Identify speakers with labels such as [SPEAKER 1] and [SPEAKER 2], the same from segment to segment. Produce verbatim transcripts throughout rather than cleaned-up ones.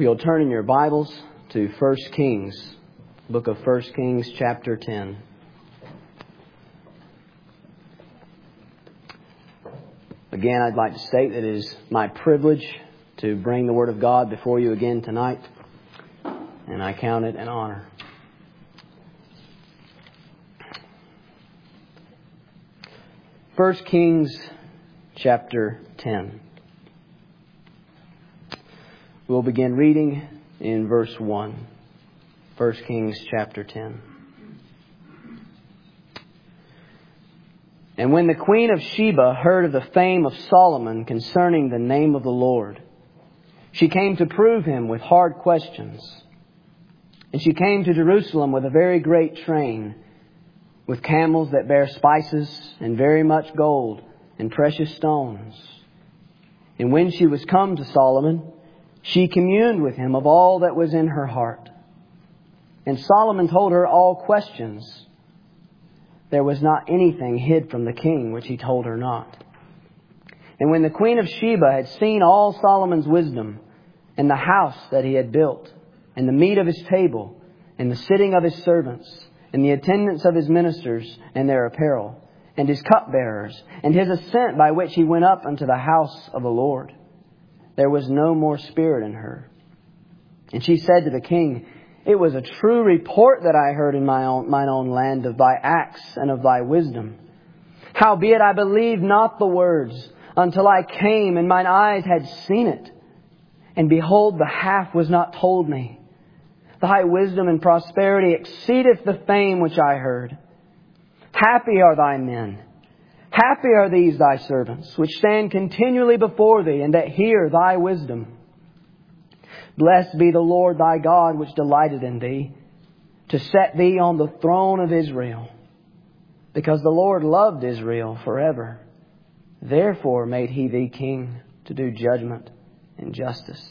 [SPEAKER 1] You'll turn in your Bibles to First Kings, book of First Kings, chapter ten. Again, I'd like to state that it is my privilege to bring the Word of God before you again tonight, and I count it an honor. First Kings, chapter ten. We'll begin reading in verse one. First Kings chapter ten. And when the queen of Sheba heard of the fame of Solomon concerning the name of the Lord, she came to prove him with hard questions. And she came to Jerusalem with a very great train, with camels that bear spices and very much gold and precious stones. And when she was come to Solomon, she communed with him of all that was in her heart. And Solomon told her all questions. There was not anything hid from the king which he told her not. And when the queen of Sheba had seen all Solomon's wisdom, and the house that he had built, and the meat of his table, and the sitting of his servants, and the attendance of his ministers and their apparel, and his cupbearers, and his ascent by which he went up unto the house of the Lord, there was no more spirit in her. And she said to the king, It was a true report that I heard in my own, mine own land of thy acts and of thy wisdom. Howbeit I believed not the words until I came and mine eyes had seen it. And behold, the half was not told me. Thy wisdom and prosperity exceedeth the fame which I heard. Happy are thy men. Happy are these thy servants, which stand continually before thee, and that hear thy wisdom. Blessed be the Lord thy God, which delighted in thee, to set thee on the throne of Israel. Because the Lord loved Israel forever. Therefore made he thee king to do judgment and justice.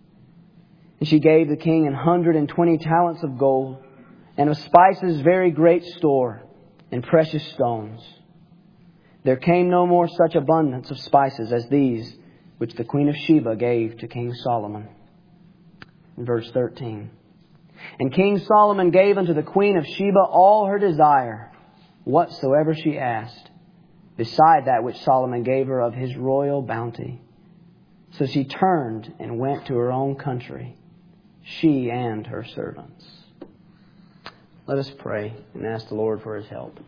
[SPEAKER 1] And she gave the king an hundred and twenty talents of gold, and of spices very great store, and precious stones. There came no more such abundance of spices as these which the queen of Sheba gave to King Solomon. In verse thirteen. And King Solomon gave unto the queen of Sheba all her desire, whatsoever she asked, beside that which Solomon gave her of his royal bounty. So she turned and went to her own country, she and her servants. Let us pray and ask the Lord for His help.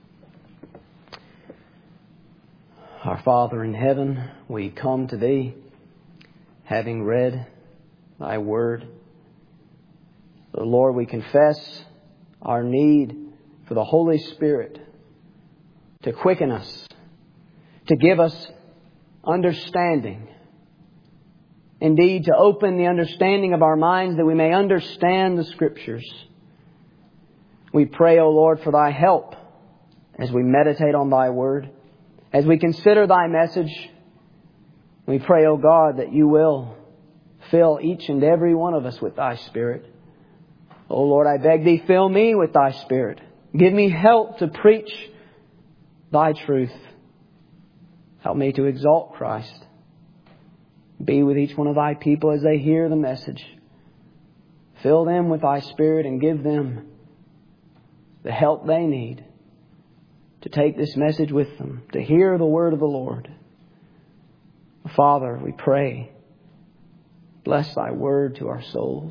[SPEAKER 1] Our Father in heaven, we come to Thee, having read Thy Word. So Lord, we confess our need for the Holy Spirit to quicken us, to give us understanding. Indeed, to open the understanding of our minds that we may understand the Scriptures. We pray, O Lord, for Thy help as we meditate on Thy Word. As we consider Thy message, we pray, O God, that You will fill each and every one of us with Thy Spirit. O Lord, I beg Thee, fill me with Thy Spirit. Give me help to preach Thy truth. Help me to exalt Christ. Be with each one of Thy people as they hear the message. Fill them with Thy Spirit and give them the help they need to take this message with them, to hear the word of the Lord. Father, we pray, bless Thy word to our souls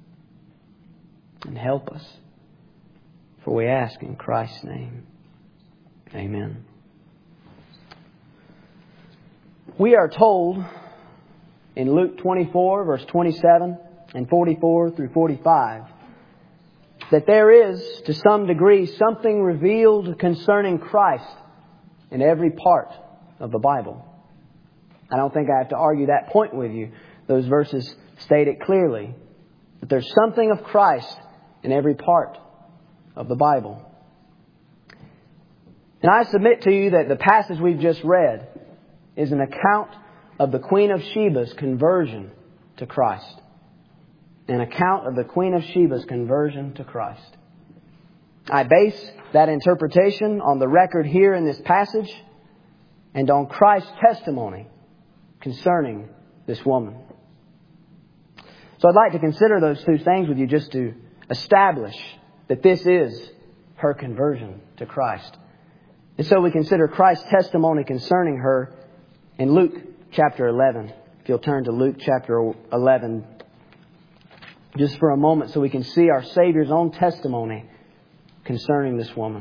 [SPEAKER 1] and help us. For we ask in Christ's name. Amen. We are told in Luke twenty-four, verse twenty-seven and forty-four through forty-five, that there is, to some degree, something revealed concerning Christ in every part of the Bible. I don't think I have to argue that point with you. Those verses state it clearly. That there's something of Christ in every part of the Bible. And I submit to you that the passage we've just read is an account of the Queen of Sheba's conversion to Christ. An account of the Queen of Sheba's conversion to Christ. I base that interpretation on the record here in this passage and on Christ's testimony concerning this woman. So I'd like to consider those two things with you just to establish that this is her conversion to Christ. And so we consider Christ's testimony concerning her in Luke chapter eleven. If you'll turn to Luke chapter eleven just for a moment so we can see our Savior's own testimony concerning this woman.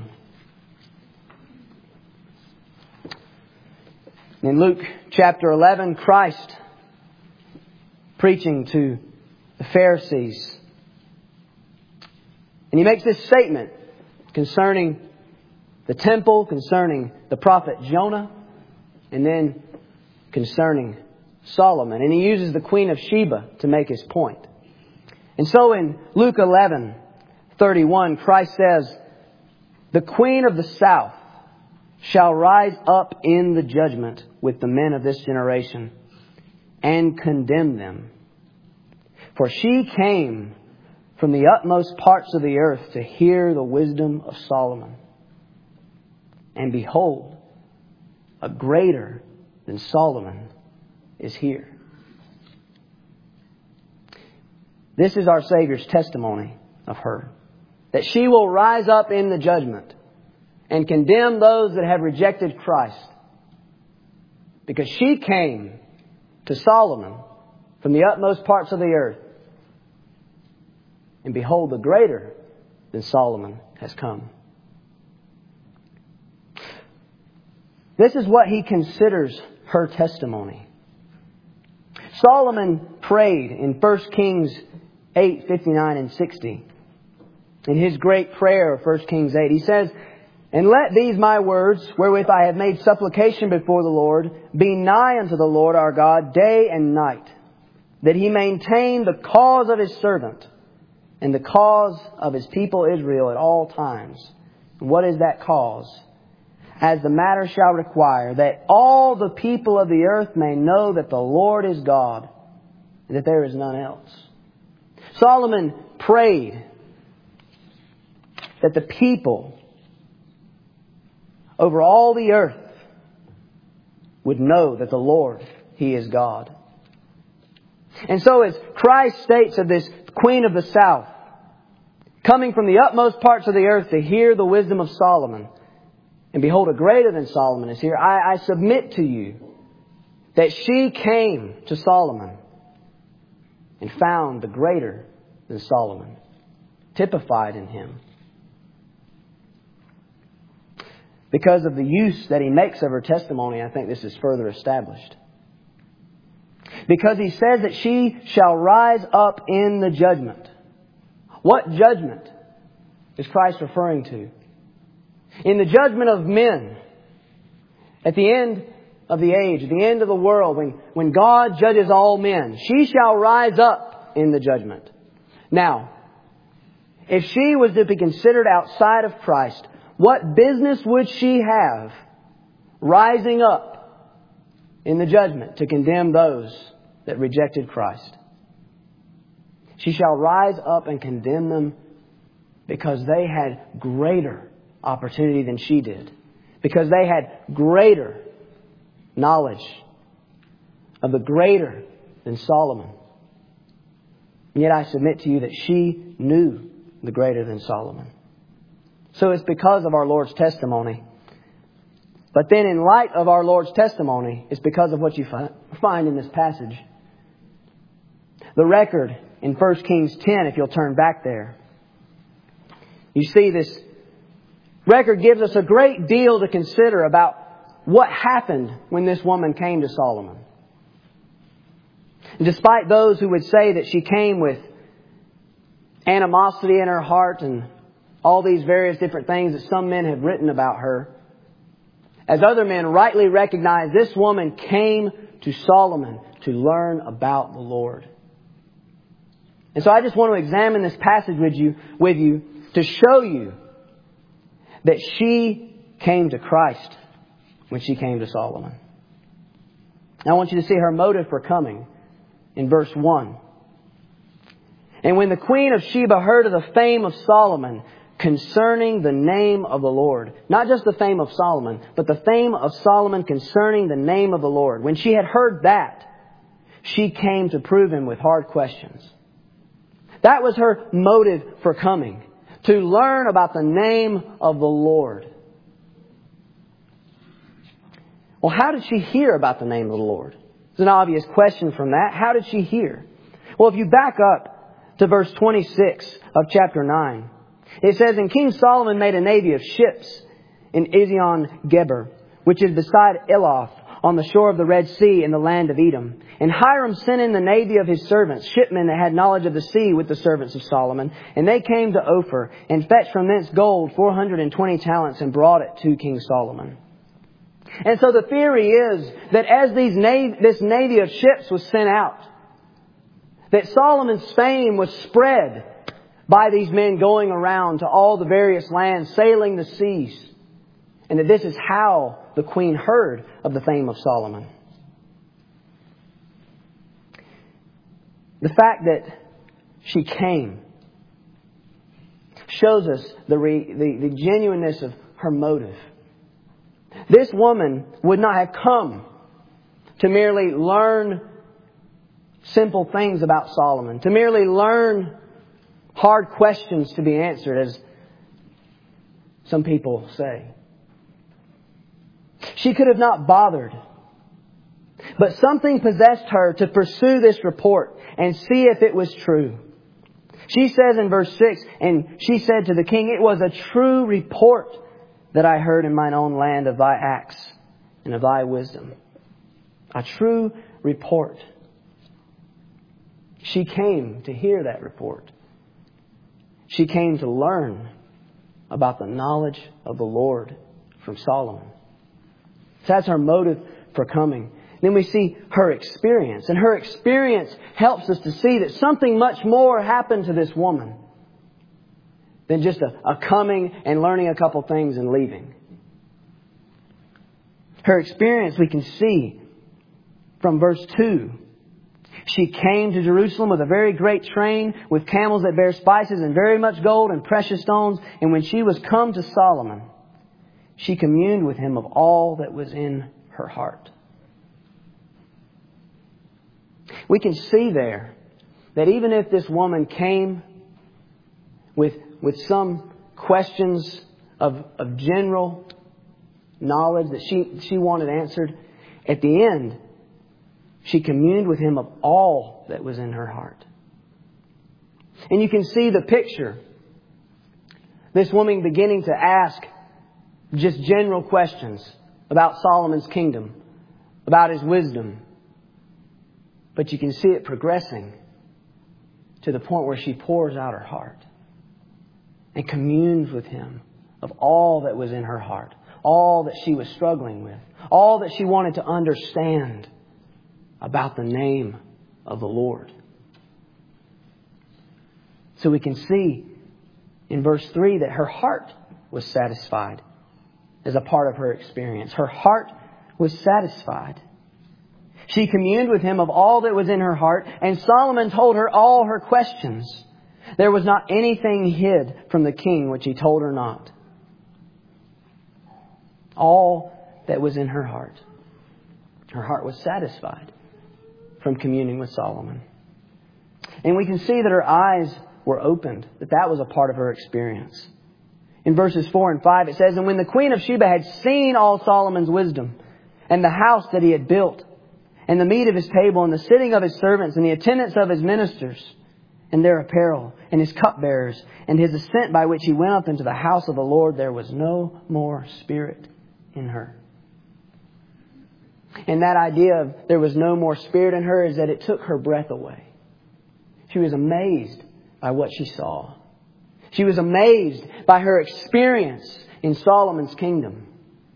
[SPEAKER 1] In Luke chapter eleven, Christ preaching to the Pharisees. And He makes this statement concerning the temple, concerning the prophet Jonah, and then concerning Solomon. And He uses the Queen of Sheba to make His point. And so in Luke eleven thirty-one, Christ says, "The Queen of the South shall rise up in the judgment with the men of this generation and condemn them. For she came from the utmost parts of the earth to hear the wisdom of Solomon. And behold, a greater than Solomon is here." This is our Savior's testimony of her. That she will rise up in the judgment and condemn those that have rejected Christ. Because she came to Solomon from the utmost parts of the earth. And behold, the greater than Solomon has come. This is what he considers her testimony. Solomon prayed in First Kings eight, fifty-nine and sixty. In his great prayer of First Kings eight, he says, "And let these my words, wherewith I have made supplication before the Lord, be nigh unto the Lord our God day and night, that He maintain the cause of His servant and the cause of His people Israel at all times." And what is that cause? "As the matter shall require, that all the people of the earth may know that the Lord is God, and that there is none else." Solomon prayed that the people over all the earth would know that the Lord, He is God. And so as Christ states of this Queen of the South, coming from the utmost parts of the earth to hear the wisdom of Solomon, and behold, a greater than Solomon is here, I, I submit to you that she came to Solomon and found the greater than Solomon, typified in him. Because of the use that he makes of her testimony, I think this is further established. Because he says that she shall rise up in the judgment. What judgment is Christ referring to? In the judgment of men, at the end of the age, at the end of the world, when, when God judges all men, she shall rise up in the judgment. Now, if she was to be considered outside of Christ, what business would she have rising up in the judgment to condemn those that rejected Christ? She shall rise up and condemn them because they had greater opportunity than she did. Because they had greater knowledge of the greater than Solomon. And yet I submit to you that she knew the greater than Solomon. So it's because of our Lord's testimony. But then in light of our Lord's testimony, it's because of what you find in this passage. The record in First Kings ten, if you'll turn back there. You see, this record gives us a great deal to consider about what happened when this woman came to Solomon. And despite those who would say that she came with animosity in her heart and all these various different things that some men have written about her, as other men rightly recognize, this woman came to Solomon to learn about the Lord. And so I just want to examine this passage with you, with you to show you that she came to Christ when she came to Solomon. Now I want you to see her motive for coming in verse one. "And when the Queen of Sheba heard of the fame of Solomon concerning the name of the Lord," not just the fame of Solomon, but the fame of Solomon concerning the name of the Lord. When she had heard that, she came to prove him with hard questions. That was her motive for coming. To learn about the name of the Lord. Well, how did she hear about the name of the Lord? It's an obvious question from that. How did she hear? Well, if you back up to verse twenty-six of chapter nine, it says, And King Solomon made a navy of ships in Ezion-Geber, which is beside Eloth, on the shore of the Red Sea in the land of Edom. And Hiram sent in the navy of his servants, shipmen that had knowledge of the sea, with the servants of Solomon. And they came to Ophir and fetched from thence gold four hundred and twenty talents and brought it to King Solomon. And so the theory is that as these nav- this navy of ships was sent out, that Solomon's fame was spread by these men going around to all the various lands, sailing the seas. And that this is how the queen heard of the fame of Solomon. The fact that she came shows us the, re, the, the genuineness of her motive. This woman would not have come to merely learn simple things about Solomon, to merely learn hard questions to be answered, as some people say. She could have not bothered. But something possessed her to pursue this report and see if it was true. She says in verse six, And she said to the king, It was a true report that I heard in mine own land of thy acts and of thy wisdom. A true report. She came to hear that report. She came to learn about the knowledge of the Lord from Solomon. So that's her motive for coming. Then we see her experience. And her experience helps us to see that something much more happened to this woman than just a, a coming and learning a couple things and leaving. Her experience we can see from verse two. She came to Jerusalem with a very great train, with camels that bear spices and very much gold and precious stones. And when she was come to Solomon, she communed with him of all that was in her heart. We can see there that even if this woman came with, with some questions of, of general knowledge that she, she wanted answered, at the end, she communed with him of all that was in her heart. And you can see the picture. This woman beginning to ask just general questions about Solomon's kingdom, about his wisdom. But you can see it progressing to the point where she pours out her heart and communes with him of all that was in her heart, all that she was struggling with, all that she wanted to understand about the name of the Lord. So we can see in verse three that her heart was satisfied as a part of her experience. Her heart was satisfied. She communed with him of all that was in her heart, and Solomon told her all her questions. There was not anything hid from the king which he told her not. All that was in her heart. Her heart was satisfied from communing with Solomon. And we can see that her eyes were opened, that that was a part of her experience. In verses four and five it says, And when the queen of Sheba had seen all Solomon's wisdom, and the house that he had built, and the meat of his table, and the sitting of his servants, and the attendance of his ministers, and their apparel, and his cupbearers, and his ascent by which he went up into the house of the Lord, there was no more spirit in her. And that idea of there was no more spirit in her is that it took her breath away. She was amazed by what she saw. She was amazed by her experience in Solomon's kingdom.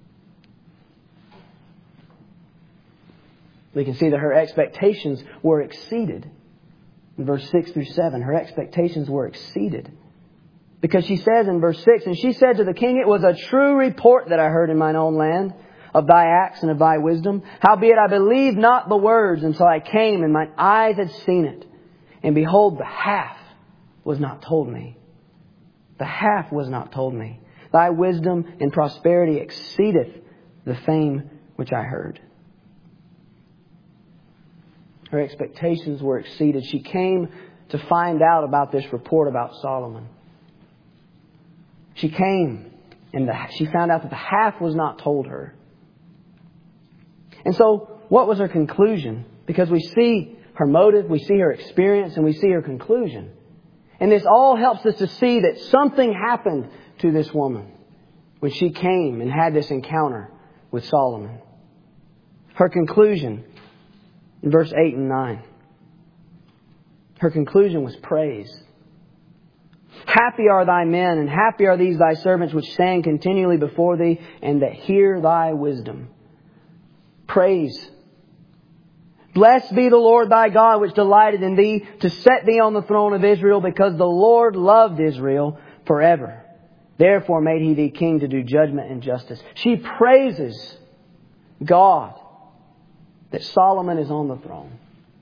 [SPEAKER 1] We can see that her expectations were exceeded. In verse six through seven, her expectations were exceeded. Because she says in verse six, And she said to the king, It was a true report that I heard in mine own land of thy acts and of thy wisdom. Howbeit I believed not the words until I came and mine eyes had seen it. And behold, the half was not told me. The half was not told me. Thy wisdom and prosperity exceedeth the fame which I heard. Her expectations were exceeded. She came to find out about this report about Solomon. She came and the, she found out that the half was not told her. And so, what was her conclusion? Because we see her motive, we see her experience, and we see her conclusion. And this all helps us to see that something happened to this woman when she came and had this encounter with Solomon. Her conclusion in verse eight and nine. Her conclusion was praise. Happy are thy men, and happy are these thy servants which stand continually before thee, and that hear thy wisdom. Praise. Blessed be the Lord thy God, which delighted in thee to set thee on the throne of Israel, because the Lord loved Israel forever. Therefore made he thee king to do judgment and justice. She praises God that Solomon is on the throne.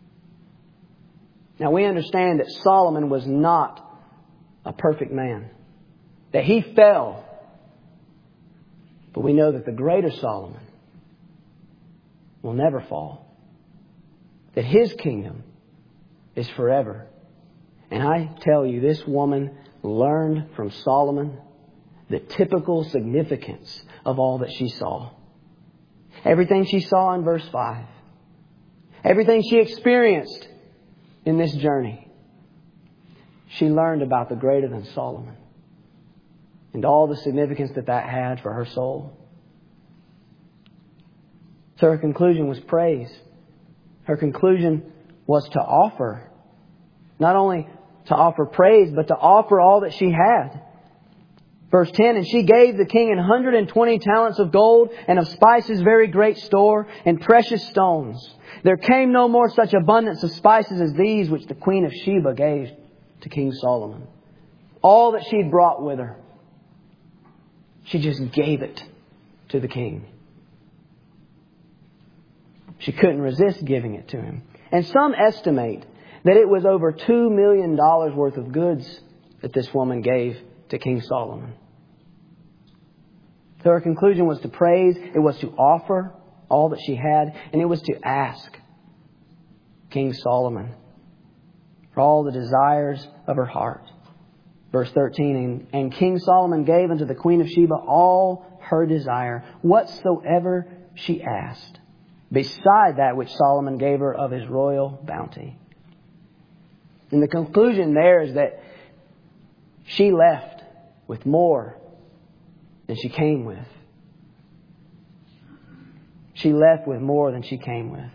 [SPEAKER 1] Now we understand that Solomon was not a perfect man. That he fell. But we know that the greater Solomon will never fall. That his kingdom is forever. And I tell you, this woman learned from Solomon the typical significance of all that she saw. Everything she saw in verse five. Everything she experienced in this journey. She learned about the greater than Solomon. And all the significance that that had for her soul. So her conclusion was praise. Her conclusion was to offer. Not only to offer praise, but to offer all that she had. Verse ten, and she gave the king an hundred and twenty talents of gold, and of spices very great store, and precious stones. There came no more such abundance of spices as these which the queen of Sheba gave to King Solomon. All that she'd brought with her, she just gave it to the king. She couldn't resist giving it to him. And some estimate that it was over two million dollars worth of goods that this woman gave to King Solomon. So her conclusion was to praise, it was to offer all that she had, and it was to ask King Solomon for all the desires of her heart. Verse thirteen, and, and King Solomon gave unto the queen of Sheba all her desire, whatsoever she asked, beside that which Solomon gave her of his royal bounty. And the conclusion there is that she left with more than she came with. She left with more than she came with.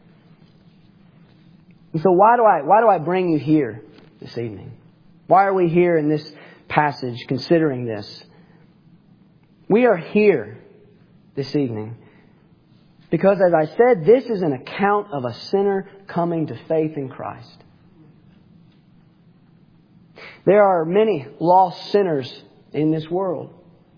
[SPEAKER 1] And so why do I why do I bring you here this evening? Why are we here in this passage considering this? We are here this evening because, as I said, this is an account of a sinner coming to faith in Christ. There are many lost sinners in this world.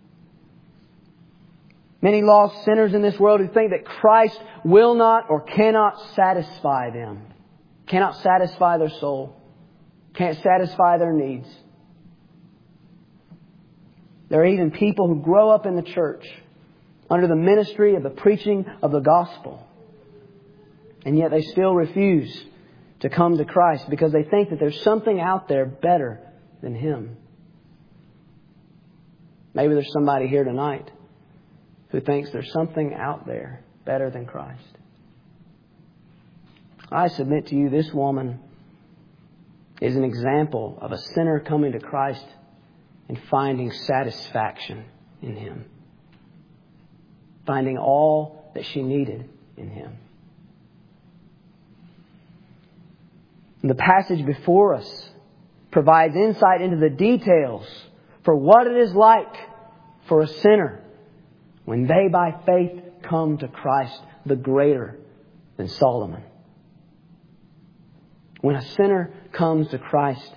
[SPEAKER 1] Many lost sinners in this world who think that Christ will not or cannot satisfy them. Cannot satisfy their soul. Can't satisfy their needs. There are even people who grow up in the church under the ministry of the preaching of the gospel. And yet they still refuse to come to Christ because they think that there's something out there better than Him. Maybe there's somebody here tonight who thinks there's something out there better than Christ. I submit to you, this woman is an example of a sinner coming to Christ and finding satisfaction in Him. Finding all that she needed in Him. And the passage before us provides insight into the details for what it is like for a sinner when they by faith come to Christ, the greater than Solomon. When a sinner comes to Christ,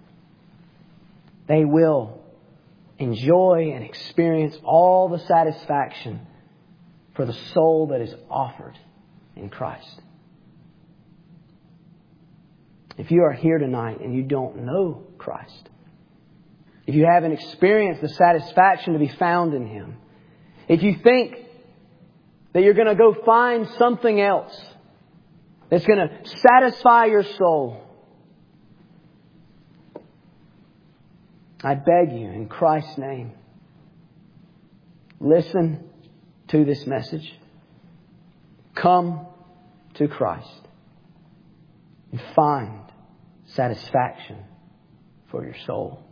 [SPEAKER 1] they will enjoy and experience all the satisfaction for the soul that is offered in Christ. If you are here tonight and you don't know Christ, if you haven't experienced the satisfaction to be found in Him, if you think that you're going to go find something else that's going to satisfy your soul, I beg you in Christ's name, listen to this message. Come to Christ and find satisfaction for your soul.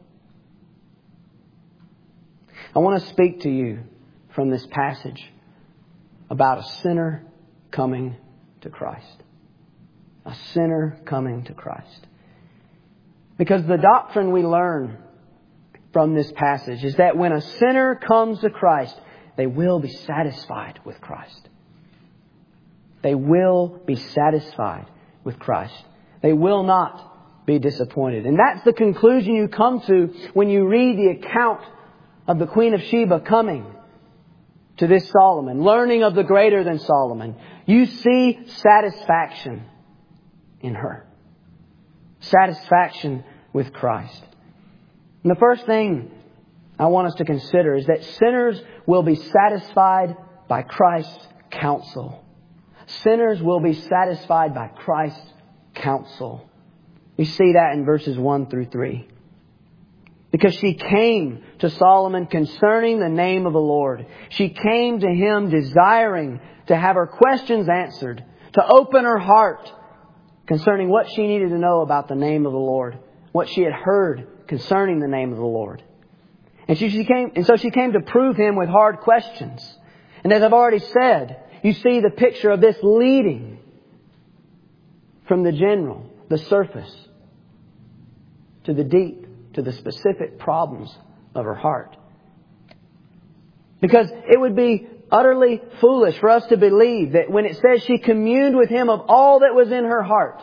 [SPEAKER 1] I want to speak to you from this passage about a sinner coming to Christ. A sinner coming to Christ. Because the doctrine we learn from this passage is that when a sinner comes to Christ, they will be satisfied with Christ. They will be satisfied with Christ. They will not be disappointed. And that's the conclusion you come to when you read the account of the Queen of Sheba coming to this Solomon, learning of the greater than Solomon. You see satisfaction in her. Satisfaction with Christ. And the first thing I want us to consider is that sinners will be satisfied by Christ's counsel. Sinners will be satisfied by Christ's counsel. You see that in verses one through three. Because she came to Solomon concerning the name of the Lord. She came to him desiring to have her questions answered, to open her heart concerning what she needed to know about the name of the Lord, what she had heard concerning the name of the Lord. And she, she came, and so she came to prove him with hard questions. And as I've already said, you see the picture of this leading from the general, the surface, to the deep, to the specific problems of her heart. Because it would be utterly foolish for us to believe that when it says she communed with him of all that was in her heart,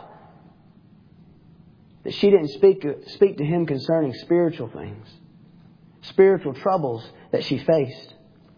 [SPEAKER 1] that she didn't speak, speak to him concerning spiritual things, spiritual troubles that she faced.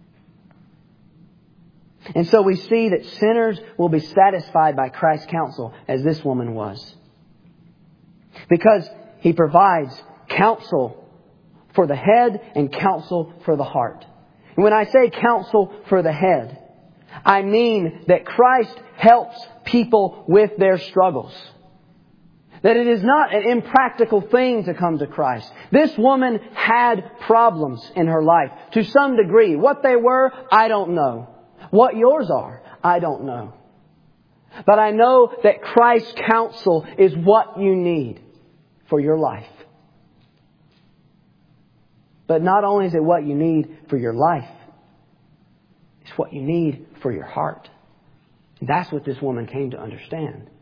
[SPEAKER 1] And so we see that sinners will be satisfied by Christ's counsel, as this woman was. Because He provides counsel for the head and counsel for the heart. And when I say counsel for the head, I mean that Christ helps people with their struggles. That it is not an impractical thing to come to Christ. This woman had problems in her life to some degree. What they were, I don't know. What yours are, I don't know. But I know that Christ's counsel is what you need for your life. But not only is it what you need for your life, it's what you need for your heart. That's what this woman came to understand.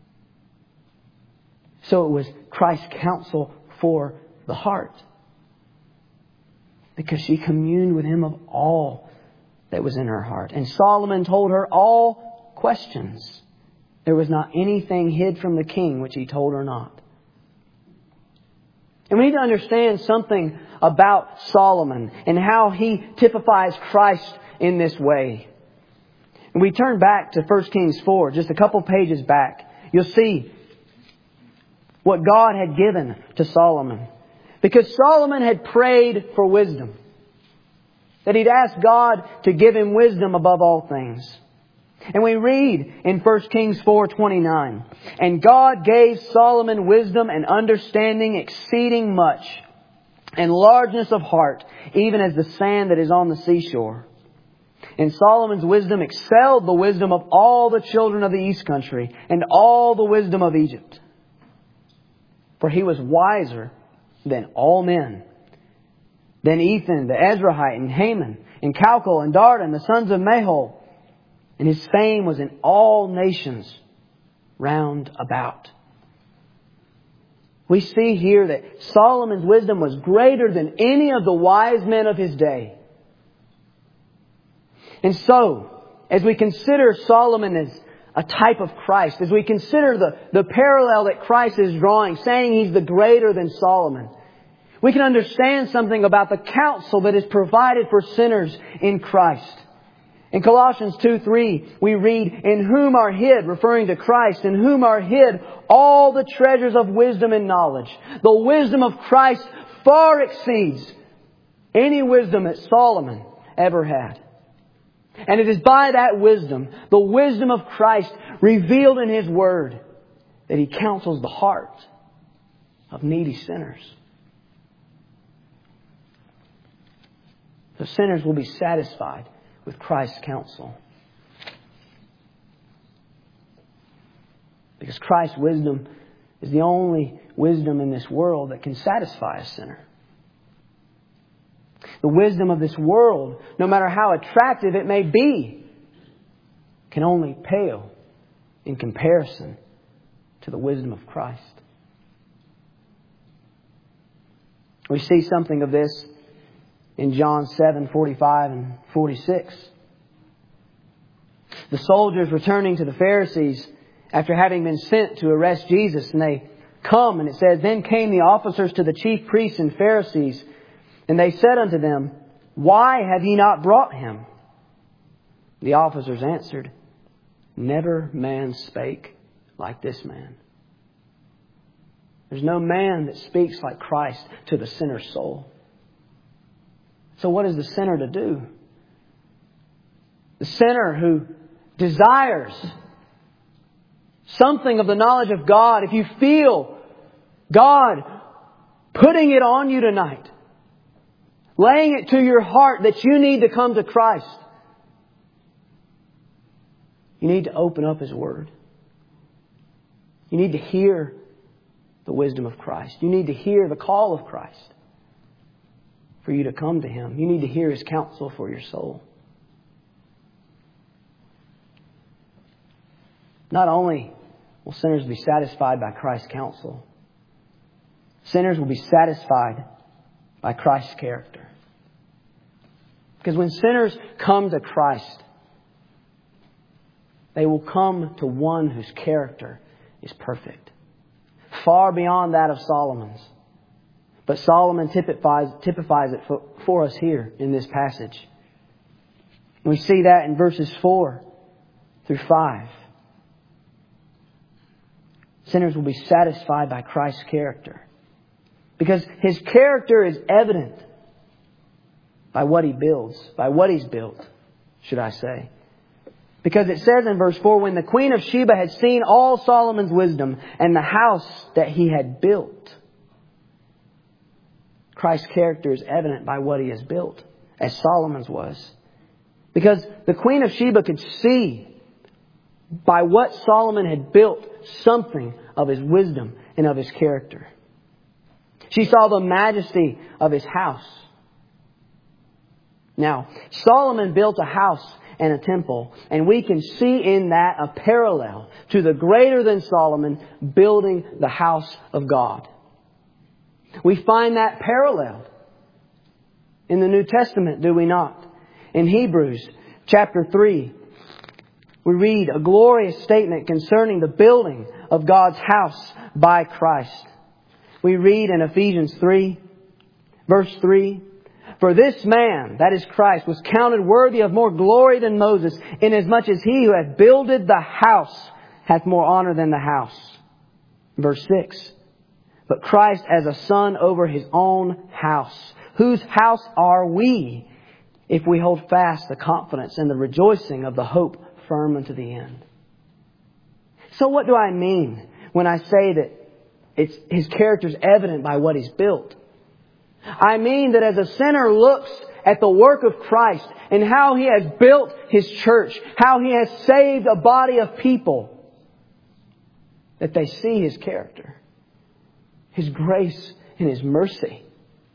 [SPEAKER 1] So it was Christ's counsel for the heart. Because she communed with Him of all that was in her heart. And Solomon told her all questions. There was not anything hid from the king which he told her not. And we need to understand something about Solomon and how he typifies Christ in this way. And we turn back to First Kings four, just a couple pages back. You'll see what God had given to Solomon. Because Solomon had prayed for wisdom. That he'd asked God to give him wisdom above all things. And we read in First Kings four twenty-nine, "And God gave Solomon wisdom and understanding exceeding much, and largeness of heart, even as the sand that is on the seashore. And Solomon's wisdom excelled the wisdom of all the children of the east country, and all the wisdom of Egypt. For he was wiser than all men, than Ethan the Ezrahite, and Haman, and Calcol, and Dardan, the sons of Mahol. And his fame was in all nations round about." We see here that Solomon's wisdom was greater than any of the wise men of his day. And so, as we consider Solomon as a type of Christ, as we consider the, the parallel that Christ is drawing, saying He's the greater than Solomon, we can understand something about the counsel that is provided for sinners in Christ. In Colossians two three, we read, "In whom are hid," referring to Christ, "in whom are hid all the treasures of wisdom and knowledge." The wisdom of Christ far exceeds any wisdom that Solomon ever had. And it is by that wisdom, the wisdom of Christ revealed in His Word, that He counsels the heart of needy sinners. So sinners will be satisfied with Christ's counsel. Because Christ's wisdom is the only wisdom in this world that can satisfy a sinner. The wisdom of this world, no matter how attractive it may be, can only pale in comparison to the wisdom of Christ. We see something of this in John seven, forty-five and forty-six. The soldiers returning to the Pharisees after having been sent to arrest Jesus, and they come, and it says, Then came the officers to the chief priests and Pharisees, and they said unto them, Why have ye not brought him? The officers answered, Never man spake like this man. There's no man that speaks like Christ to the sinner's soul. So what is the sinner to do? The sinner who desires something of the knowledge of God, if you feel God putting it on you tonight, laying it to your heart that you need to come to Christ, you need to open up His Word. You need to hear the wisdom of Christ. You need to hear the call of Christ for you to come to Him. You need to hear His counsel for your soul. Not only will sinners be satisfied by Christ's counsel, sinners will be satisfied by Christ's character. Because when sinners come to Christ, they will come to one whose character is perfect, far beyond that of Solomon's. But Solomon typifies, typifies it for, for us here in this passage. We see that in verses four through five. Sinners will be satisfied by Christ's character, because His character is evident by what He builds, by what He's built, should I say. Because it says in verse four, When the Queen of Sheba had seen all Solomon's wisdom and the house that he had built. Christ's character is evident by what He has built, as Solomon's was. Because the Queen of Sheba could see by what Solomon had built something of his wisdom and of his character. She saw the majesty of his house. Now, Solomon built a house and a temple, and we can see in that a parallel to the greater than Solomon building the house of God. We find that paralleled in the New Testament, do we not? In Hebrews chapter three, we read a glorious statement concerning the building of God's house by Christ. We read in Ephesians three, verse three, For this man, that is Christ, was counted worthy of more glory than Moses, inasmuch as he who hath builded the house hath more honor than the house. Verse six, But Christ as a son over His own house. Whose house are we, if we hold fast the confidence and the rejoicing of the hope firm unto the end? So what do I mean when I say that it's, His character is evident by what He's built? I mean that as a sinner looks at the work of Christ and how He has built His church, how He has saved a body of people, that they see His character, His grace and His mercy.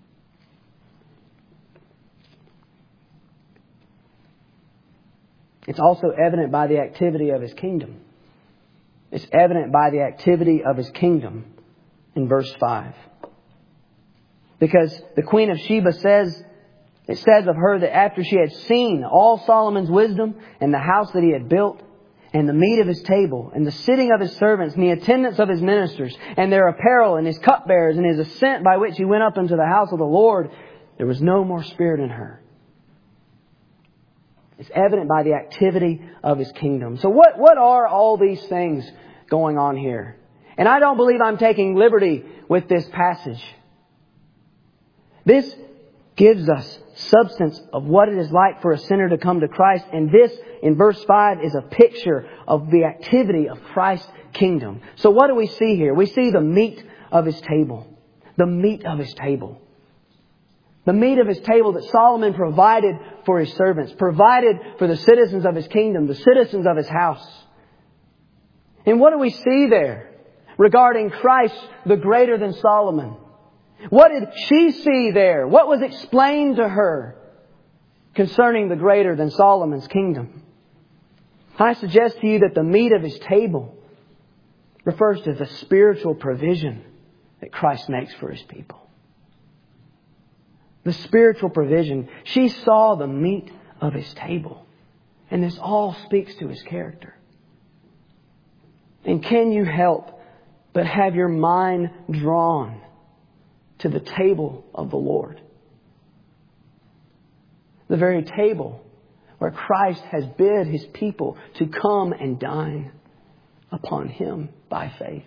[SPEAKER 1] It's also evident by the activity of His kingdom. It's evident by the activity of His kingdom in verse five. Because the Queen of Sheba says, it says of her that after she had seen all Solomon's wisdom and the house that he had built, and the meat of his table, and the sitting of his servants, and the attendance of his ministers, and their apparel, and his cupbearers, and his ascent by which he went up into the house of the Lord, there was no more spirit in her. It's evident by the activity of His kingdom. So what, what are all these things going on here? And I don't believe I'm taking liberty with this passage. This gives us substance of what it is like for a sinner to come to Christ. And this, in verse five, is a picture of the activity of Christ's kingdom. So what do we see here? We see the meat of His table. The meat of His table. The meat of His table that Solomon provided for His servants, provided for the citizens of His kingdom, the citizens of His house. And what do we see there regarding Christ, the greater than Solomon? What did she see there? What was explained to her concerning the greater than Solomon's kingdom? I suggest to you that the meat of His table refers to the spiritual provision that Christ makes for His people. The spiritual provision. She saw the meat of His table. And this all speaks to His character. And can you help but have your mind drawn to the table of the Lord? The very table where Christ has bid His people to come and dine upon Him by faith.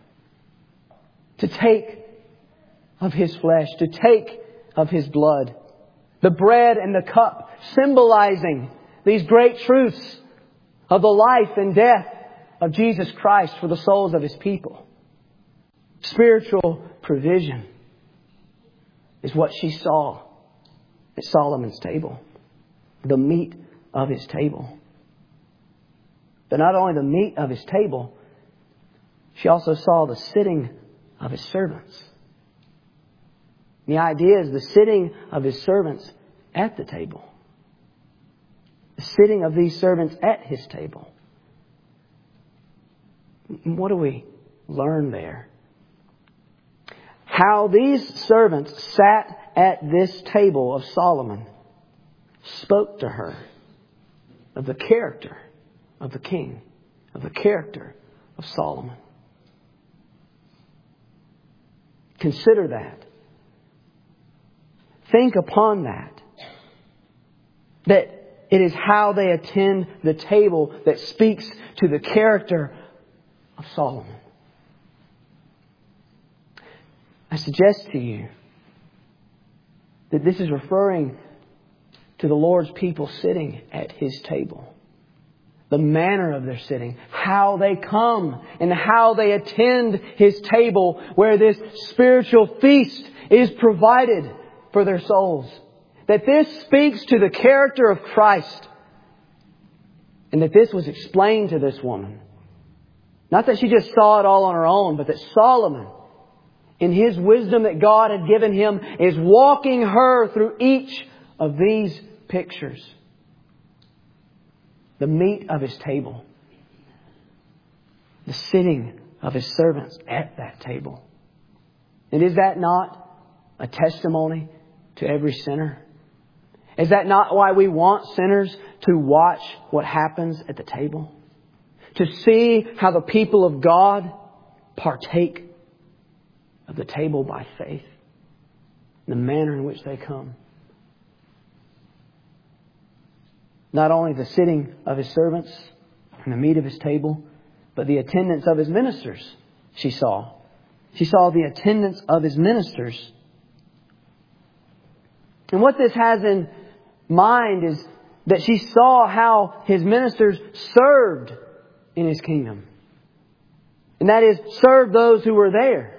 [SPEAKER 1] To take of His flesh, to take of His blood. The bread and the cup symbolizing these great truths of the life and death of Jesus Christ for the souls of His people. Spiritual provision is what she saw at Solomon's table. The meat of His table. But not only the meat of His table, she also saw the sitting of His servants. The idea is the sitting of His servants at the table. The sitting of these servants at His table. What do we learn there? How these servants sat at this table of Solomon spoke to her of the character of the king, of the character of Solomon. Consider that. Think upon that. That it is how they attend the table that speaks to the character of Solomon. I suggest to you that this is referring to the Lord's people sitting at His table. The manner of their sitting, how they come and how they attend His table where this spiritual feast is provided for their souls. That this speaks to the character of Christ. And that this was explained to this woman. Not that she just saw it all on her own, but that Solomon, in his wisdom that God had given him, is walking her through each of these pictures. The meat of His table. The sitting of His servants at that table. And is that not a testimony to every sinner? Is that not why we want sinners to watch what happens at the table? To see how the people of God partake of the table by faith. The manner in which they come. Not only the sitting of His servants and the meat of His table, but the attendance of His ministers she saw. She saw the attendance of His ministers. And what this has in mind is that she saw how His ministers served in His kingdom. And that is, served those who were there.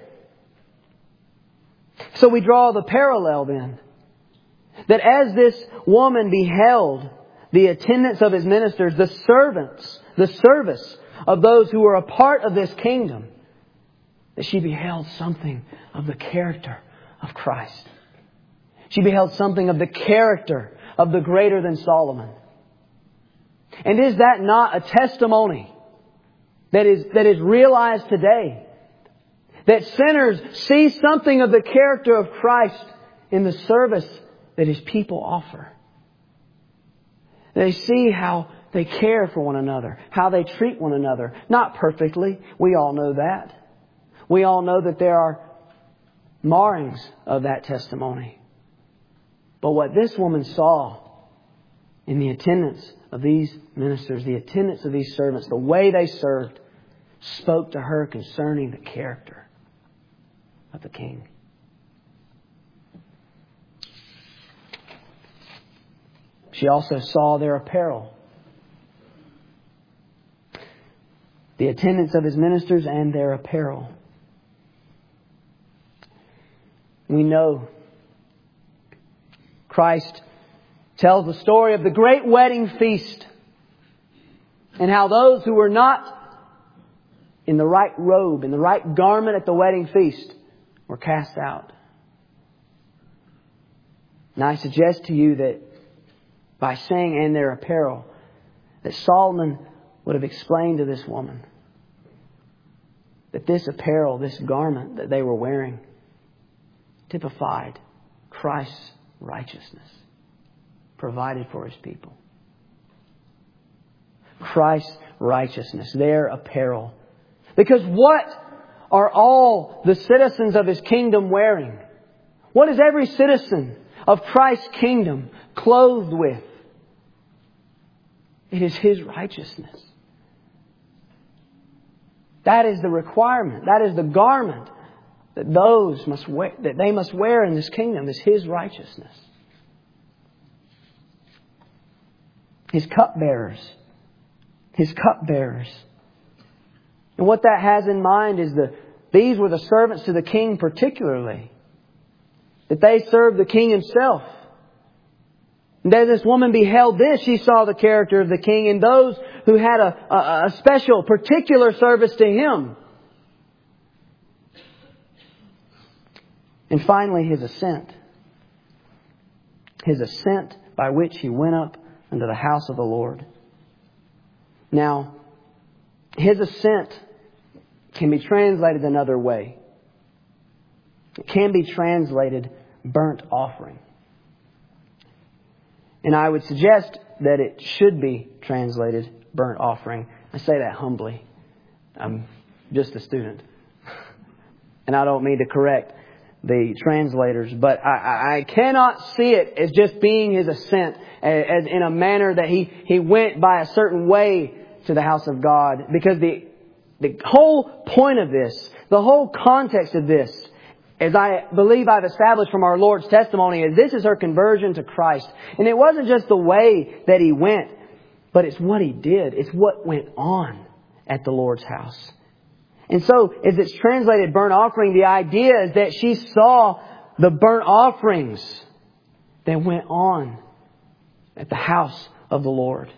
[SPEAKER 1] So we draw the parallel then. That as this woman beheld the attendance of His ministers, the servants, the service of those who were a part of this kingdom, that she beheld something of the character of Christ. She beheld something of the character of the greater than Solomon. And is that not a testimony that is, that is realized today? That sinners see something of the character of Christ in the service that His people offer. They see how they care for one another, how they treat one another. Not perfectly. We all know that. We all know that there are marrings of that testimony. But what this woman saw in the attendance of these ministers, the attendance of these servants, the way they served, spoke to her concerning the character of the King. She also saw their apparel. The attendance of His ministers and their apparel. We know Christ tells the story of the great wedding feast and how those who were not in the right robe, in the right garment at the wedding feast, were cast out. And I suggest to you that by saying "and their apparel," that Solomon would have explained to this woman that this apparel, this garment that they were wearing, typified Christ's righteousness provided for His people. Christ's righteousness, their apparel. Because what are all the citizens of His kingdom wearing? What is every citizen of Christ's kingdom clothed with? It is His righteousness. That is the requirement. That is the garment that those must wear, that they must wear in this kingdom, is His righteousness. His cupbearers. His cupbearers. And what that has in mind is the these were the servants to the king particularly. That they served the king himself. And as this woman beheld this, she saw the character of the king and those who had a, a, a special, particular service to him. And finally, His ascent. His ascent by which He went up into the house of the Lord. Now, His ascent can be translated another way. It can be translated burnt offering. And I would suggest that it should be translated burnt offering. I say that humbly. I'm just a student. And I don't mean to correct the translators, but I, I cannot see it as just being His ascent, as in a manner that he, he went by a certain way to the house of God. Because the, the whole point of this, the whole context of this, as I believe I've established from our Lord's testimony, is this is her conversion to Christ. And it wasn't just the way that He went, but it's what He did. It's what went on at the Lord's house. And so, as it's translated burnt offering, the idea is that she saw the burnt offerings that went on at the house of the Lord.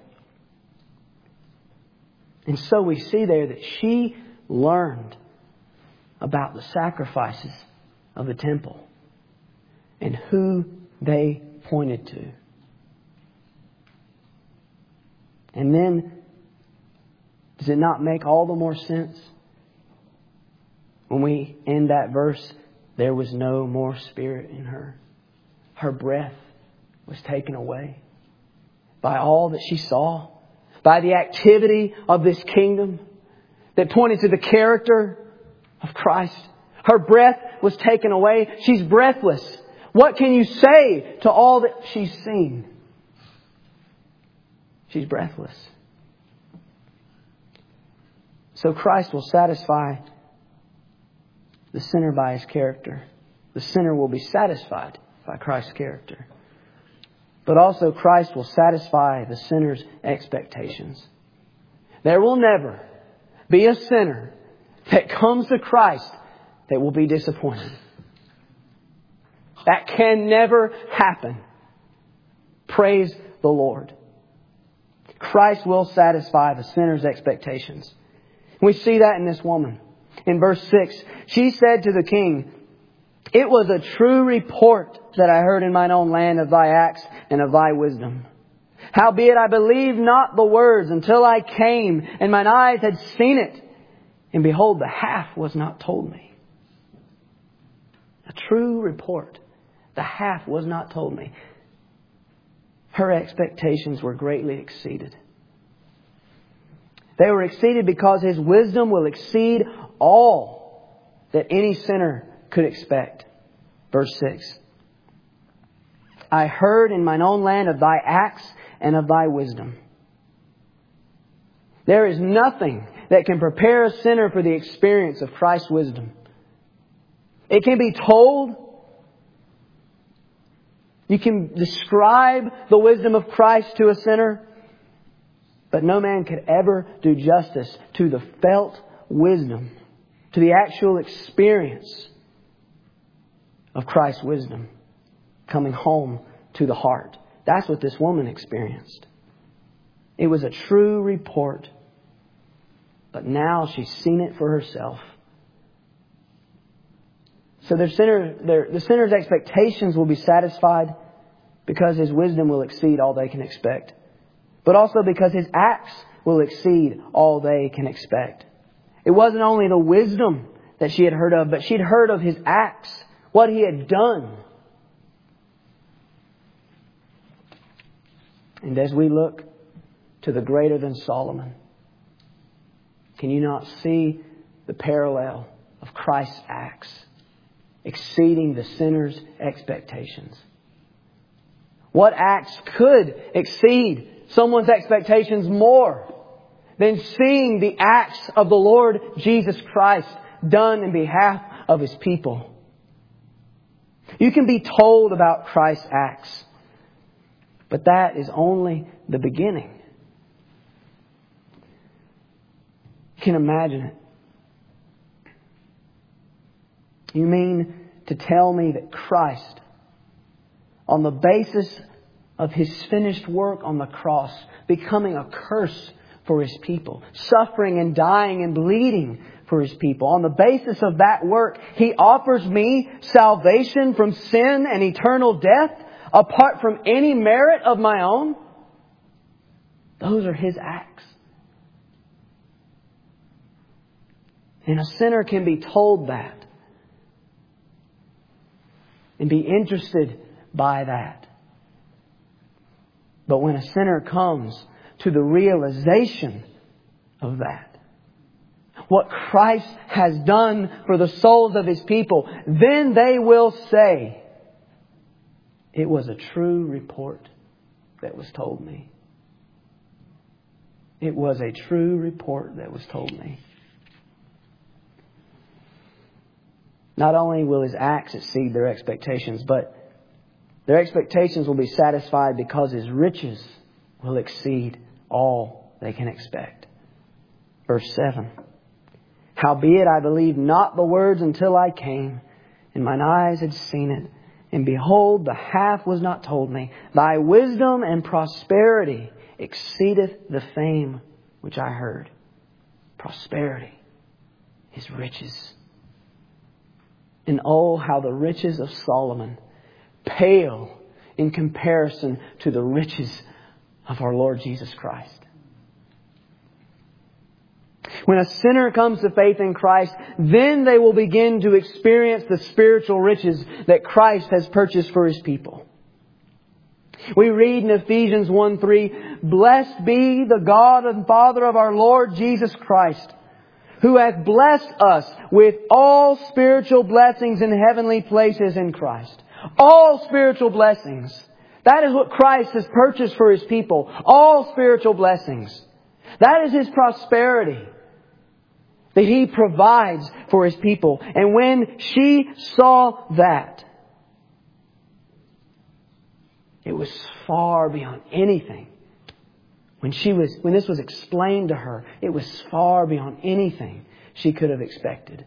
[SPEAKER 1] And so we see there that she learned about the sacrifices of the temple and who they pointed to. And then, does it not make all the more sense when we end that verse, there was no more spirit in her? Her breath was taken away by all that she saw, by the activity of this kingdom that pointed to the character of Christ. Her breath was taken away. She's breathless. What can you say to all that she's seen? She's breathless. So Christ will satisfy the sinner by His character. The sinner will be satisfied by Christ's character. But also Christ will satisfy the sinner's expectations. There will never be a sinner that comes to Christ that will be disappointed. That can never happen. Praise the Lord. Christ will satisfy the sinner's expectations. We see that in this woman. In verse six, she said to the king, "It was a true report that I heard in mine own land of Thy acts and of Thy wisdom. Howbeit I believed not the words until I came, and mine eyes had seen it. And behold, the half was not told me." A true report. The half was not told me. Her expectations were greatly exceeded. They were exceeded because His wisdom will exceed all that any sinner could expect. Verse six. I heard in mine own land of Thy acts and of Thy wisdom. There is nothing that can prepare a sinner for the experience of Christ's wisdom. It can be told. You can describe the wisdom of Christ to a sinner. But no man could ever do justice to the felt wisdom, to the actual experience of Christ's wisdom coming home to the heart. That's what this woman experienced. It was a true report. But now she's seen it for herself. So their sinner, their, the sinner's expectations will be satisfied because his wisdom will exceed all they can expect. But also because his acts will exceed all they can expect. It wasn't only the wisdom that she had heard of, but she'd heard of his acts, what he had done. And as we look to the greater than Solomon, can you not see the parallel of Christ's acts exceeding the sinner's expectations? What acts could exceed someone's expectations more than seeing the acts of the Lord Jesus Christ done in behalf of His people? You can be told about Christ's acts, but that is only the beginning. You can imagine it. You mean to tell me that Christ, on the basis of His finished work on the cross, becoming a curse for His people, suffering and dying and bleeding for His people, on the basis of that work, He offers me salvation from sin and eternal death apart from any merit of my own? Those are His acts. And a sinner can be told that and be interested by that. But when a sinner comes to the realization of that, what Christ has done for the souls of His people, then they will say, it was a true report that was told me. It was a true report that was told me. Not only will His acts exceed their expectations, but their expectations will be satisfied because His riches will exceed all they can expect. Verse seven. Howbeit I believed not the words until I came, and mine eyes had seen it. And behold, the half was not told me. Thy wisdom and prosperity exceedeth the fame which I heard. Prosperity, His riches. And oh, how the riches of Solomon pale in comparison to the riches of our Lord Jesus Christ. When a sinner comes to faith in Christ, then they will begin to experience the spiritual riches that Christ has purchased for His people. We read in Ephesians one three, Blessed be the God and Father of our Lord Jesus Christ, who hath blessed us with all spiritual blessings in heavenly places in Christ. All spiritual blessings. That is what Christ has purchased for His people. All spiritual blessings. That is His prosperity that He provides for His people. And when she saw that, it was far beyond anything. When she was, when this was explained to her, it was far beyond anything she could have expected.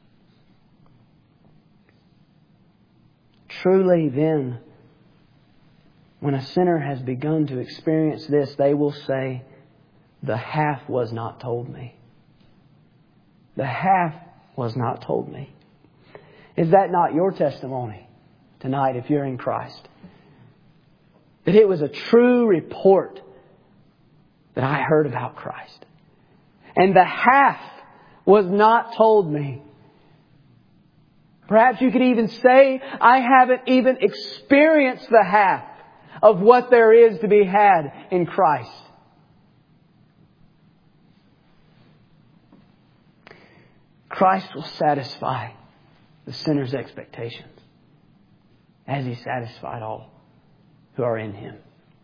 [SPEAKER 1] Truly then, when a sinner has begun to experience this, they will say, the half was not told me. The half was not told me. Is that not your testimony tonight if you're in Christ? That it was a true report that I heard about Christ. And the half was not told me. Perhaps you could even say, I haven't even experienced the half of what there is to be had in Christ. Christ will satisfy the sinner's expectations as He satisfied all who are in Him.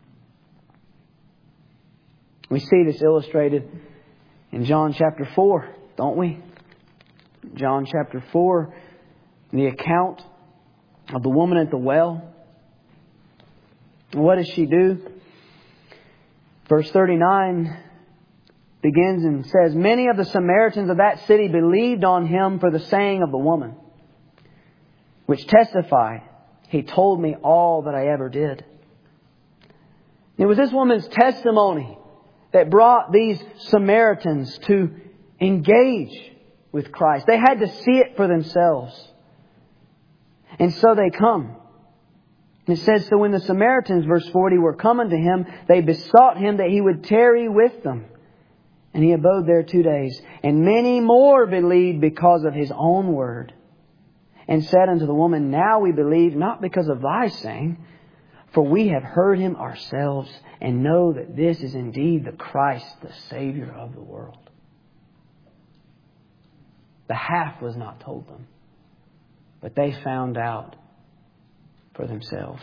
[SPEAKER 1] We see this illustrated in John chapter four, don't we? John chapter four, the account of the woman at the well. What does she do? Verse thirty-nine begins and says, Many of the Samaritans of that city believed on Him for the saying of the woman, which testified, He told me all that I ever did. It was this woman's testimony that brought these Samaritans to engage with Christ. They had to see it for themselves. And so they come. It says, so when the Samaritans, verse forty, were come unto Him, they besought Him that He would tarry with them. And He abode there two days. And many more believed because of His own word. And said unto the woman, now we believe, not because of thy saying, for we have heard Him ourselves, and know that this is indeed the Christ, the Savior of the world. The half was not told them, but they found out for themselves.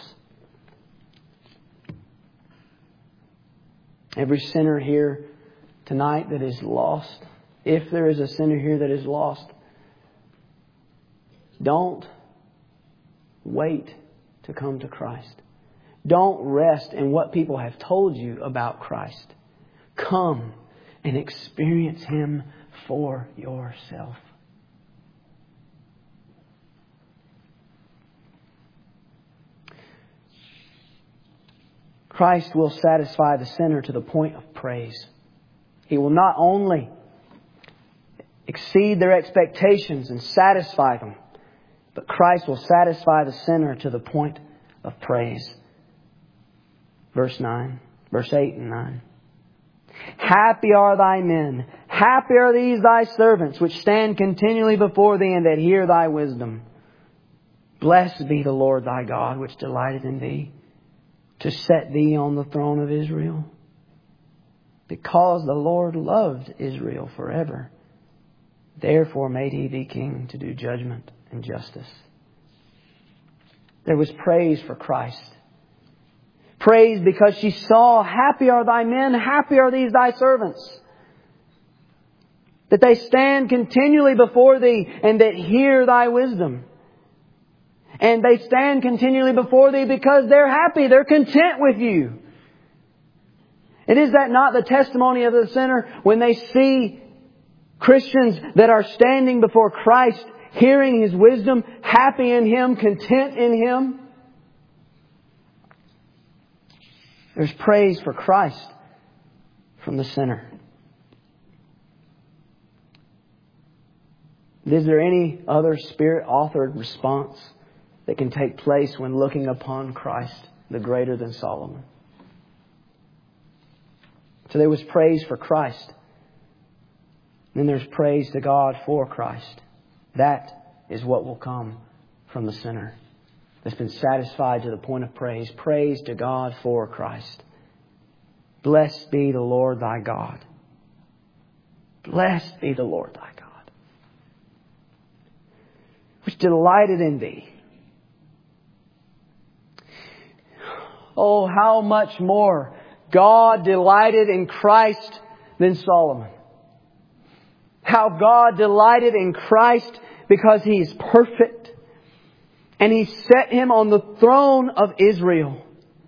[SPEAKER 1] Every sinner here tonight that is lost, if there is a sinner here that is lost, don't wait to come to Christ. Don't rest in what people have told you about Christ. Come and experience Him for yourself. Christ will satisfy the sinner to the point of praise. He will not only exceed their expectations and satisfy them, but Christ will satisfy the sinner to the point of praise. Verse nine, verse eight and nine. Happy are thy men, happy are these thy servants, which stand continually before thee and that hear thy wisdom. Blessed be the Lord thy God, which delighted in thee, to set thee on the throne of Israel. Because the Lord loved Israel forever, therefore made He thee king to do judgment and justice. There was praise for Christ. Praise because she saw, happy are thy men, happy are these thy servants, that they stand continually before thee and that hear thy wisdom. And they stand continually before thee because they're happy, they're content with you. And is that not the testimony of the sinner when they see Christians that are standing before Christ, hearing His wisdom, happy in Him, content in Him? There's praise for Christ from the sinner. Is there any other Spirit-authored response that can take place when looking upon Christ, the greater than Solomon? So there was praise for Christ. Then there's praise to God for Christ. That is what will come from the sinner that's been satisfied to the point of praise. Praise to God for Christ. Blessed be the Lord thy God. Blessed be the Lord thy God, which delighted in thee. Oh, how much more God delighted in Christ than Solomon. How God delighted in Christ because He is perfect. And He set Him on the throne of Israel.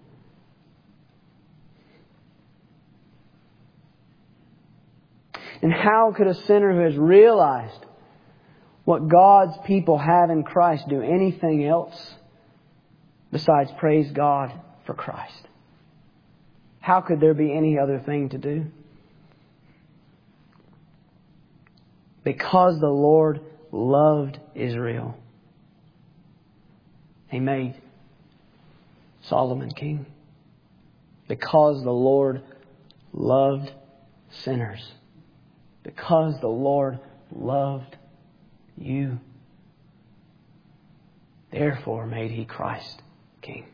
[SPEAKER 1] And how could a sinner who has realized what God's people have in Christ do anything else besides praise God for Christ? How could there be any other thing to do? Because the Lord loved Israel, He made Solomon king. Because the Lord loved sinners. Because the Lord loved you. Therefore made He Christ king.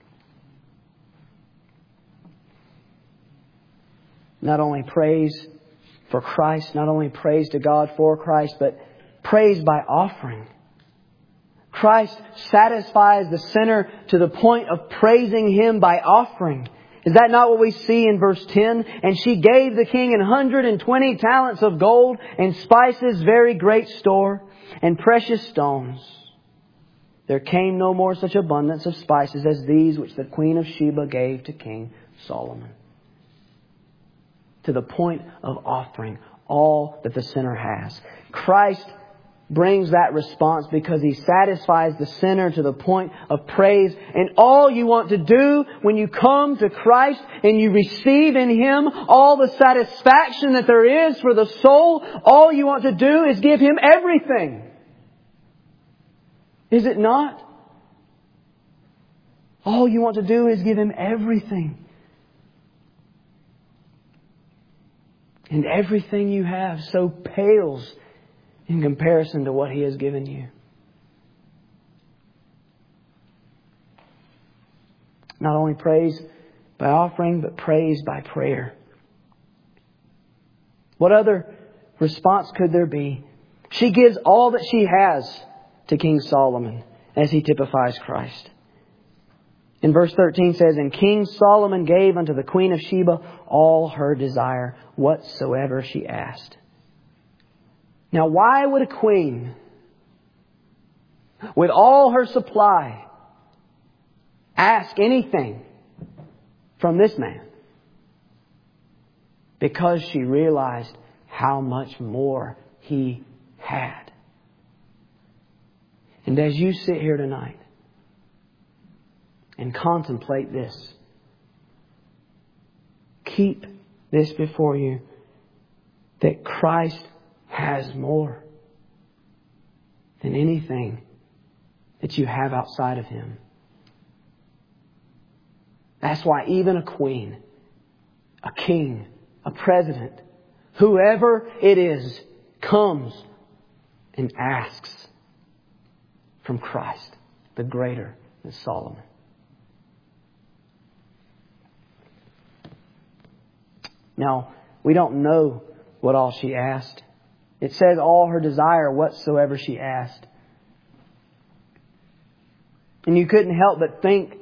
[SPEAKER 1] Not only praise for Christ, not only praise to God for Christ, but praise by offering. Christ satisfies the sinner to the point of praising Him by offering. Is that not what we see in verse ten? And she gave the king an hundred and twenty talents of gold and spices, very great store, and precious stones. There came no more such abundance of spices as these which the queen of Sheba gave to King Solomon. To the point of offering all that the sinner has. Christ brings that response because He satisfies the sinner to the point of praise. And all you want to do when you come to Christ and you receive in Him all the satisfaction that there is for the soul, all you want to do is give Him everything. Is it not? All you want to do is give Him everything. And everything you have so pales in comparison to what He has given you. Not only praise by offering, but praise by prayer. What other response could there be? She gives all that she has to King Solomon as he typifies Christ. In verse thirteen says, "And King Solomon gave unto the Queen of Sheba all her desire, whatsoever she asked." Now, why would a queen, with all her supply, ask anything from this man? Because she realized how much more he had. And as you sit here tonight and contemplate this, keep this before you, that Christ has more than anything that you have outside of Him. That's why even a queen, a king, a president, whoever it is, comes and asks from Christ, the greater than Solomon. Now, we don't know what all she asked. It says all her desire whatsoever she asked. And you couldn't help but think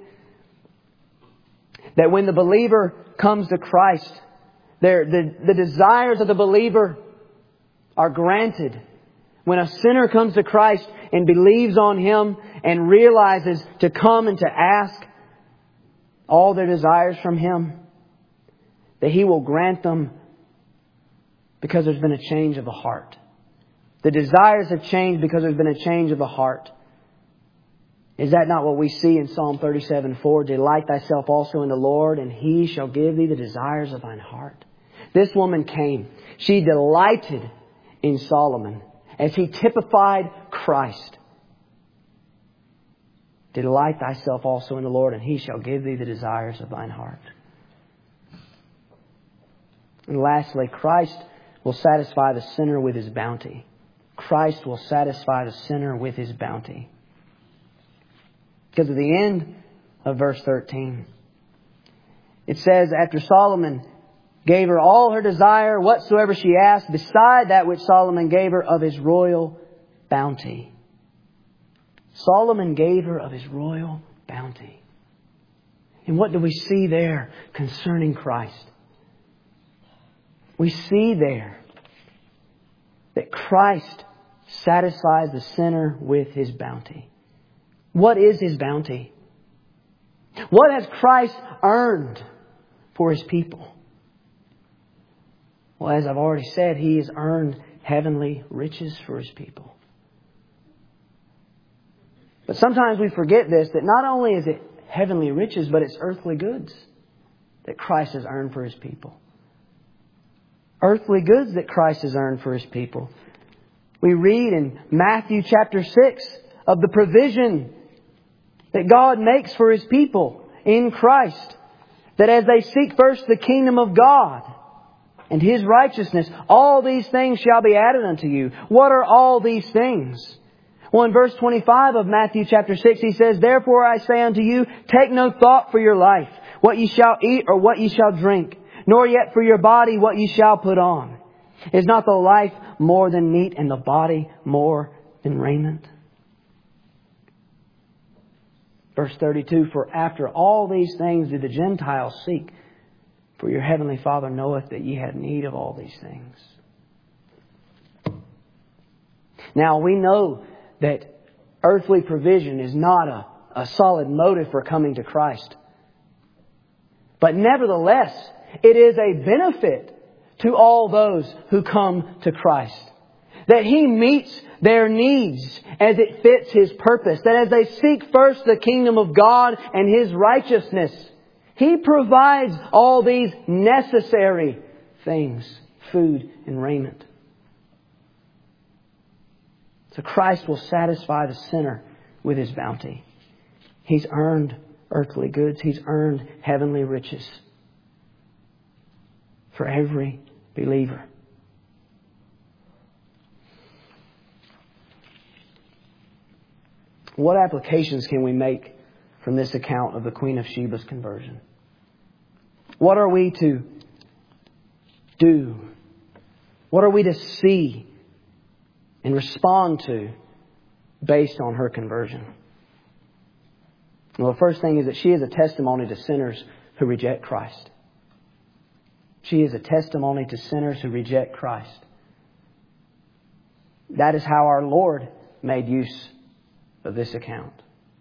[SPEAKER 1] that when the believer comes to Christ, the, the desires of the believer are granted. When a sinner comes to Christ and believes on Him and realizes to come and to ask all their desires from Him, that He will grant them because there's been a change of the heart. The desires have changed because there's been a change of the heart. Is that not what we see in Psalm thirty-seven four? "Delight thyself also in the Lord, and He shall give thee the desires of thine heart." This woman came. She delighted in Solomon as he typified Christ. "Delight thyself also in the Lord, and He shall give thee the desires of thine heart." And lastly, Christ will satisfy the sinner with His bounty. Christ will satisfy the sinner with His bounty. Because at the end of verse thirteen, it says, "After Solomon gave her all her desire, whatsoever she asked, beside that which Solomon gave her of his royal bounty." Solomon gave her of his royal bounty. And what do we see there concerning Christ? We see there that Christ satisfies the sinner with His bounty. What is His bounty? What has Christ earned for His people? Well, as I've already said, He has earned heavenly riches for His people. But sometimes we forget this, that not only is it heavenly riches, but it's earthly goods that Christ has earned for His people. Earthly goods that Christ has earned for His people. We read in Matthew chapter six of the provision that God makes for His people in Christ. That as they seek first the kingdom of God and His righteousness, all these things shall be added unto you. What are all these things? Well, in verse twenty-five of Matthew chapter six, He says, "Therefore I say unto you, take no thought for your life, what ye shall eat or what ye shall drink, nor yet for your body what ye shall put on. Is not the life more than meat, and the body more than raiment?" Verse thirty-two, "For after all these things do the Gentiles seek, for your heavenly Father knoweth that ye have need of all these things." Now we know that earthly provision is not a, a solid motive for coming to Christ. But nevertheless, it is a benefit to all those who come to Christ. that He meets their needs as it fits His purpose. That as they seek first the kingdom of God and His righteousness, He provides all these necessary things, food and raiment. So Christ will satisfy the sinner with His bounty. He's earned earthly goods. He's earned heavenly riches for every believer. What applications can we make from this account of the Queen of Sheba's conversion? What are we to do? What are we to see and respond to based on her conversion? Well, the first thing is that she is a testimony to sinners who reject Christ. She is a testimony to sinners who reject Christ. That is how our Lord made use of this account.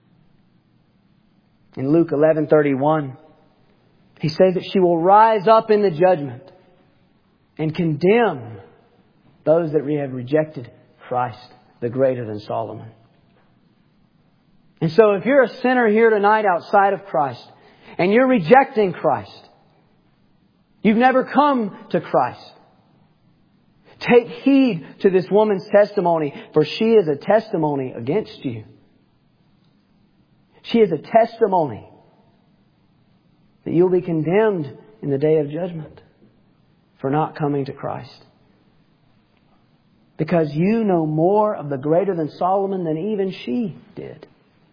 [SPEAKER 1] In Luke eleven thirty-one, He says that she will rise up in the judgment and condemn those that have rejected Christ, the greater than Solomon. And so if you're a sinner here tonight outside of Christ, and you're rejecting Christ, you've never come to Christ, take heed to this woman's testimony, for she is a testimony against you. She is a testimony that you'll be condemned in the day of judgment for not coming to Christ. Because you know more of the greater than Solomon than even she did.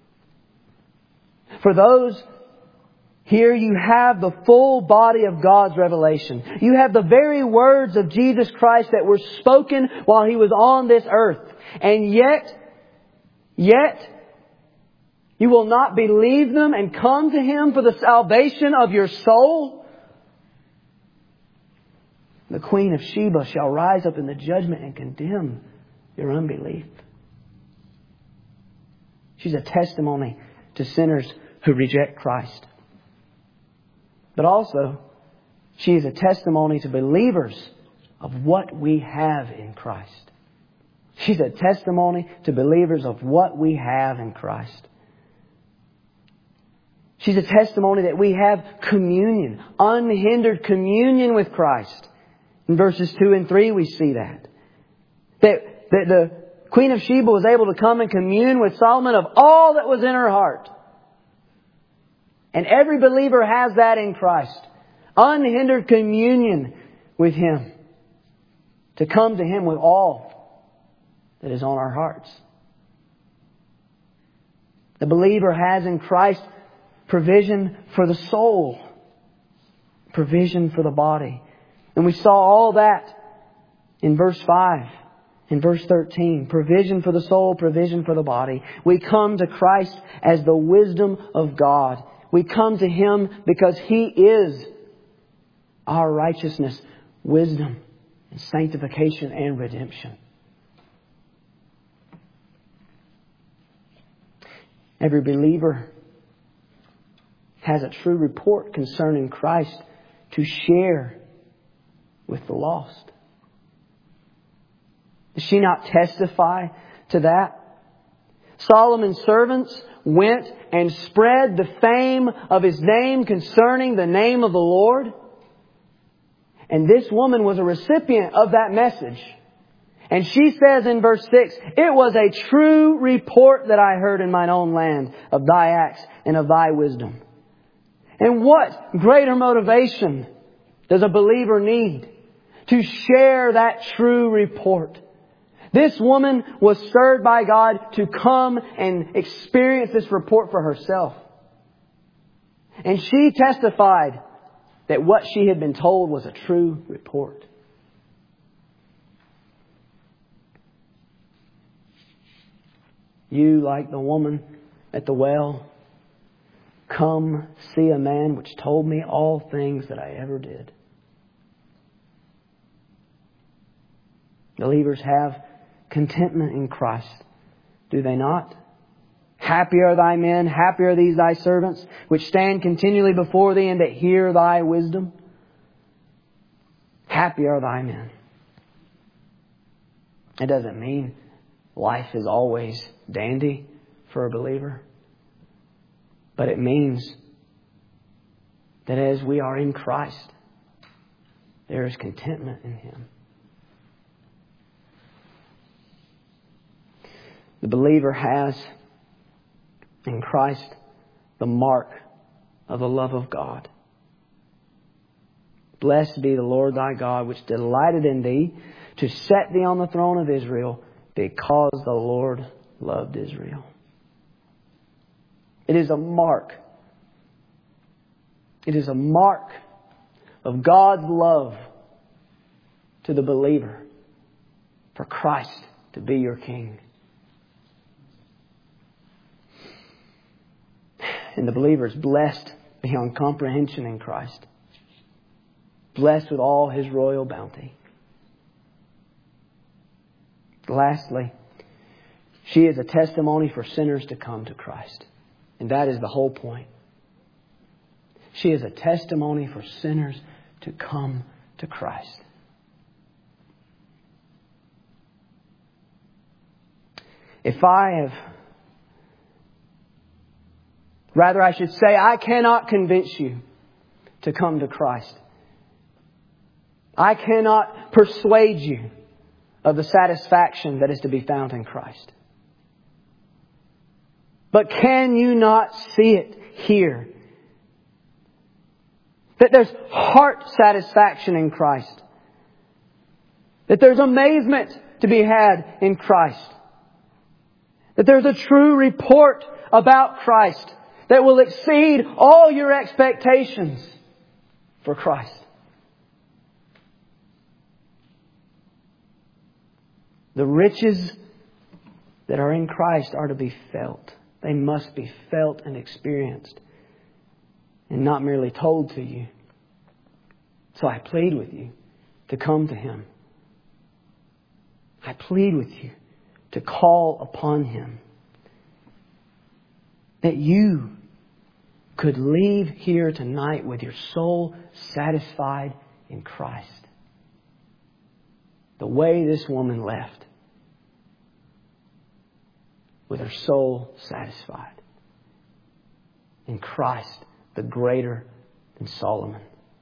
[SPEAKER 1] For those here, you have the full body of God's revelation. You have the very words of Jesus Christ that were spoken while He was on this earth. And yet, yet, you will not believe them and come to Him for the salvation of your soul. The Queen of Sheba shall rise up in the judgment and condemn your unbelief. She's a testimony to sinners who reject Christ. But also, she is a testimony to believers of what we have in Christ. She's a testimony to believers of what we have in Christ. She's a testimony that we have communion, unhindered communion with Christ. In verses two and three we see that. That, that the Queen of Sheba was able to come and commune with Solomon of all that was in her heart. And every believer has that in Christ. Unhindered communion with Him. To come to Him with all that is on our hearts. The believer has in Christ provision for the soul. Provision for the body. And we saw all that in verse five. In verse thirteen. Provision for the soul, provision for the body. We come to Christ as the wisdom of God. We come to Him because He is our righteousness, wisdom, and sanctification and redemption. Every believer has a true report concerning Christ to share with the lost. Does she not testify to that? Solomon's servants went and spread the fame of his name concerning the name of the Lord. And this woman was a recipient of that message. And she says in verse six, "It was a true report that I heard in mine own land of Thy acts and of Thy wisdom." And what greater motivation does a believer need to share that true report? This woman was stirred by God to come and experience this report for herself. And she testified that what she had been told was a true report. You, like the woman at the well, come see a man which told me all things that I ever did. Believers have contentment in Christ, do they not? Happy are thy men, happy are these thy servants, which stand continually before thee and that hear thy wisdom. Happy are thy men. It doesn't mean life is always dandy for a believer. But it means that as we are in Christ, there is contentment in Him. The believer has in Christ the mark of the love of God. Blessed be the Lord thy God, which delighted in thee to set thee on the throne of Israel, because the Lord loved Israel. It is a mark. It is a mark of God's love to the believer for Christ to be your King. And the believer is blessed beyond comprehension in Christ. Blessed with all His royal bounty. Lastly, she is a testimony for sinners to come to Christ. And that is the whole point. She is a testimony for sinners to come to Christ. If I have, rather I should say, I cannot convince you to come to Christ. I cannot persuade you of the satisfaction that is to be found in Christ. But can you not see it here? That there's heart satisfaction in Christ. That there's amazement to be had in Christ. That there's a true report about Christ that will exceed all your expectations for Christ. The riches that are in Christ are to be felt. They must be felt and experienced, and not merely told to you. So I plead with you to come to Him. I plead with you to call upon Him. That you could leave here tonight with your soul satisfied in Christ. The way this woman left. With her soul satisfied in Christ, the greater than Solomon.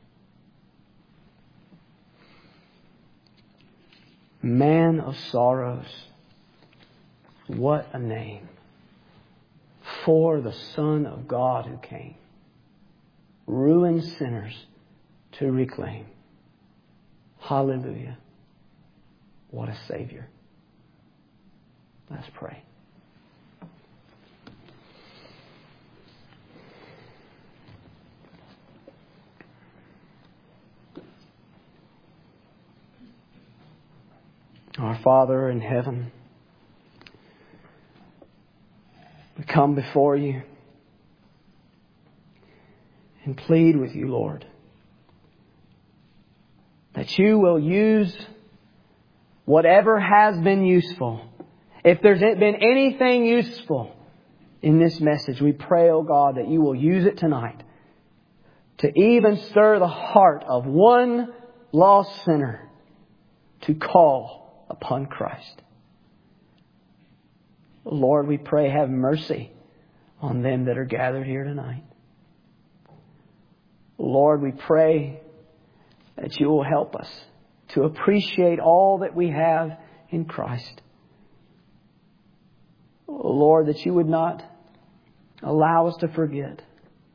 [SPEAKER 1] Man of sorrows, what a name for the Son of God who came, ruined sinners to reclaim. Hallelujah. What a Savior. Let's pray. Our Father in heaven, we come before you and plead with you, Lord, that you will use whatever has been useful. If there's been anything useful in this message, we pray, oh God, that you will use it tonight to even stir the heart of one lost sinner to call upon Christ. Lord, we pray, have mercy on them that are gathered here tonight. Lord, we pray that you will help us to appreciate all that we have in Christ. Lord, that you would not allow us to forget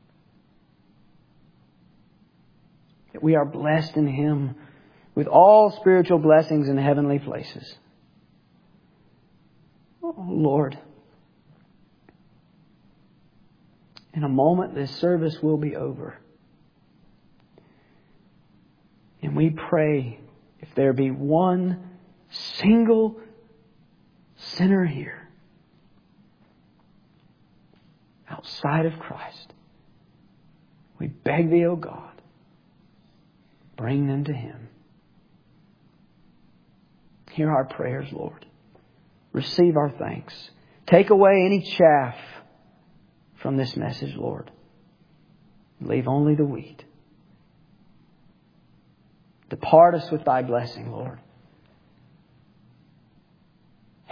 [SPEAKER 1] that we are blessed in Him with all spiritual blessings in heavenly places. Oh, Lord, in a moment this service will be over. And we pray, if there be one single sinner here outside of Christ, we beg thee, O God, bring them to Him. Hear our prayers, Lord. Receive our thanks. Take away any chaff from this message, Lord. Leave only the wheat. Depart us with thy blessing, Lord.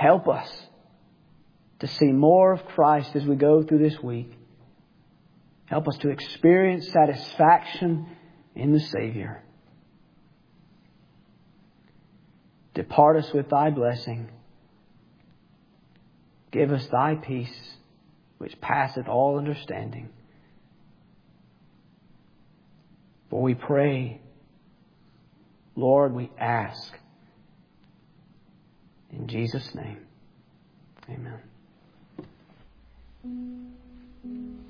[SPEAKER 1] help us to see more of Christ as we go through this week. Help us to experience satisfaction in the Savior. Depart us with Thy blessing. Give us Thy peace, which passeth all understanding. For we pray, Lord, we ask. In Jesus' name, amen.